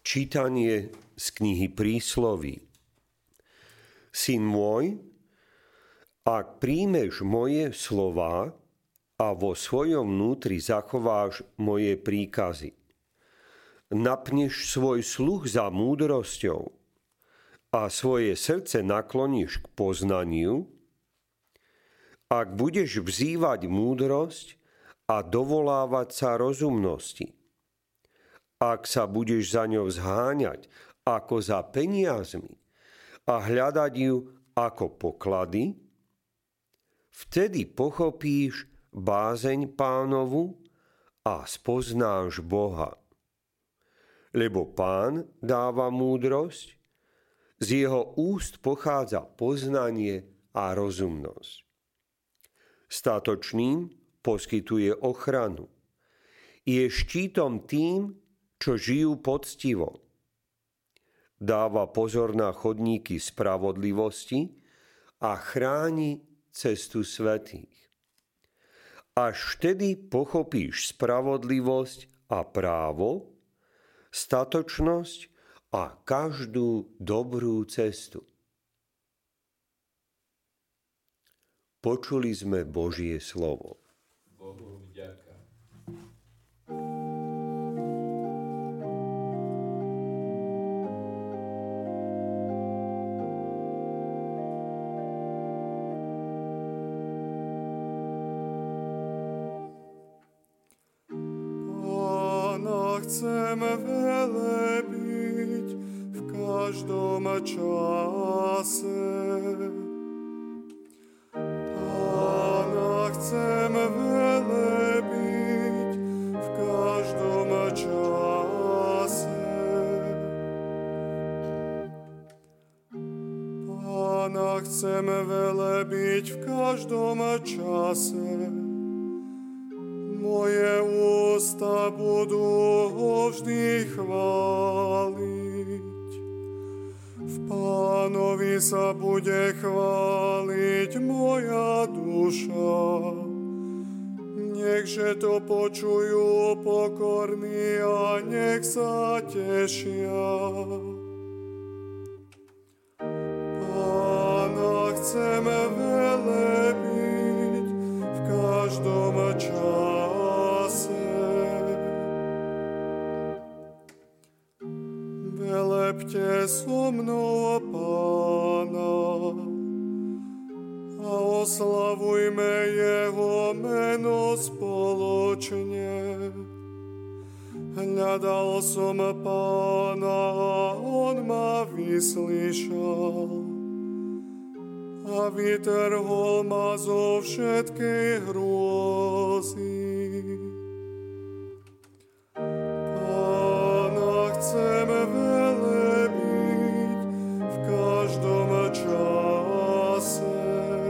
Čítanie z knihy Prísloví. Syn môj, ak príjmeš moje slová a vo svojom vnútri zachováš moje príkazy, napneš svoj sluch za múdrosťou a svoje srdce nakloníš k poznaniu, ak budeš vzývať múdrosť a dovolávať sa rozumnosti, ak sa budeš za ňou zháňať ako za peniazmi a hľadať ju ako poklady, vtedy pochopíš bázeň Pánovu a spoznáš Boha. Lebo Pán dáva múdrosť, z jeho úst pochádza poznanie a rozumnosť. Statočným poskytuje ochranu. Je štítom tým, čo žijú poctivo. Dáva pozor na chodníky spravodlivosti a chráni cestu svätých. Až vtedy pochopíš spravodlivosť a právo, statočnosť a každú dobrú cestu. Počuli sme Božie slovo. Bohu vďaka. Chcem velebiť v každom čase. Pána chcem velebiť v každom čase. Pána chcem velebiť v každom čase. Moje ústa budú ho vždy chváliť. V Pánovi sa bude chváliť moja duša. Nechže to počujú pokorní a nech sa tešia. Pána chcem velebiť v každom čase. Velepte so mnou Pána a oslavujme jeho meno spoločne. Hľadal som Pána a on ma vyslyšal a vytrhol ma zo všetkej hrôzy. Pána chcem velebiť v každom čase.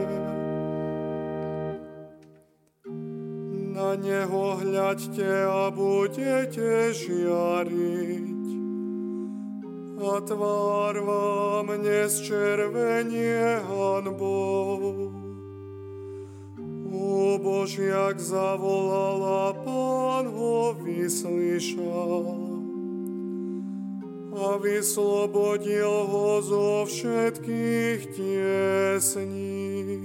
Na neho hľaďte a budete žiariť a tvár vám nesčervenie hanbou. Úbožiak zavolal a Pán ho vyslyšal a vyslobodil ho zo všetkých tiesní.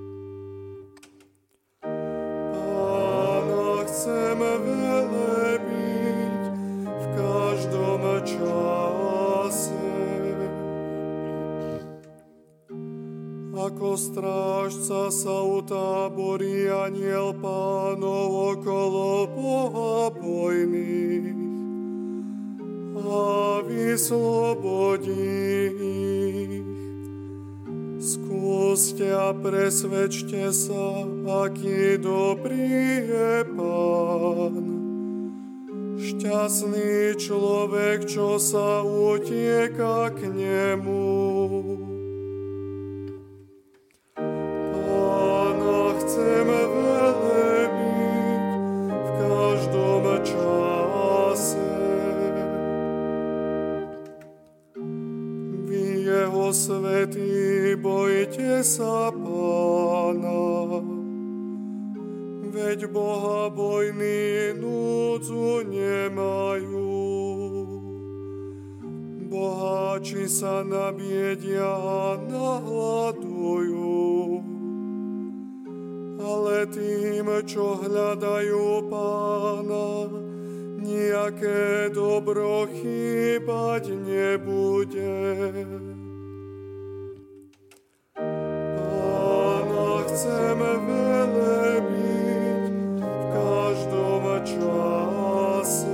Pána chcem velebiť v každom čase. Ako strážca sa utáborí anjel Pánov okolo bohabojných a vyslobodí ich. Skúste a presvedčte sa, aký dobrý je Pán. Šťastný človek, čo sa utieka k nemu. Pána chcem velebiť v každom čase. Jeho svätí, bojte sa Pána, veď bohabojní núdzu nemajú. Boháči sa nabiedia a nahladujú, ale tým, čo hľadajú Pána, nejaké dobro chýbať nebude. Pána chceme velebiť v každom čase.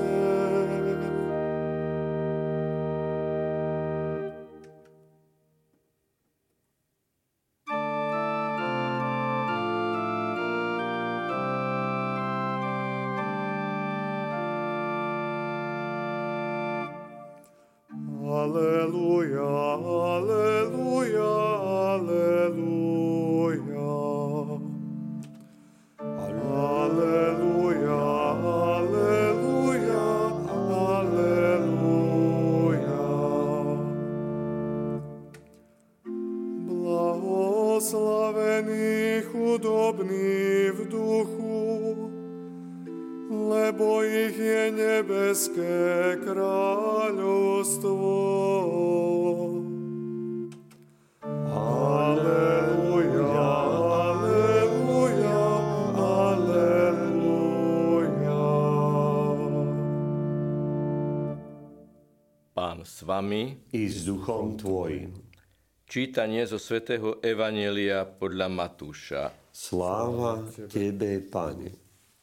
Aleluja, aleluja, aleluja. Aleluja, aleluja, aleluja. Blahoslavený chudobný v duchu, lebo ich je nebeské kráľovstvo. Aleluja, aleluja, aleluja. Pán s vami I s duchom tvojim. čítanie zo svätého Evanjelia podľa Matúša. Sláva tebe, Pane.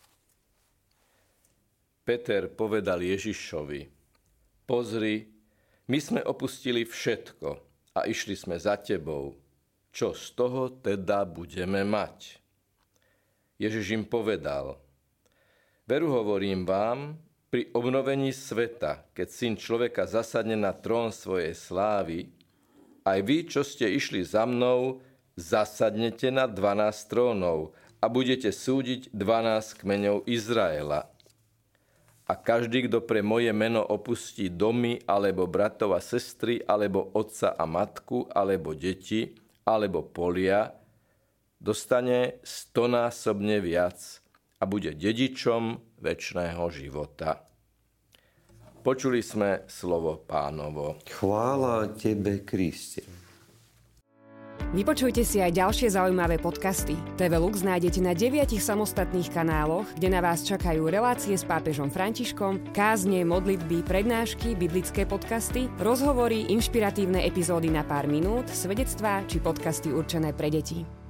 Peter povedal Ježišovi: Pozri, my sme opustili všetko a išli sme za tebou. Čo z toho teda budeme mať? Ježiš im povedal: Veru hovorím vám, pri obnovení sveta, keď Syn človeka zasadne na trón svojej slávy, aj vy, čo ste išli za mnou, zasadnete na 12 trónov a budete súdiť 12 kmeňov Izraela. A každý, kto pre moje meno opustí domy, alebo bratov a sestry, alebo otca a matku, alebo deti, alebo polia, dostane 100-násobne viac a bude dedičom večného života. Počuli sme slovo Pánovo. Chvála tebe, Kriste. Vypočujte si aj ďalšie zaujímavé podcasty. TV Lux nájdete na 9 samostatných kanáloch, kde na vás čakajú relácie s pápežom Františkom, kázne, modlitby, prednášky, biblické podcasty, rozhovory, inšpiratívne epizódy na pár minút, svedectvá či podcasty určené pre deti.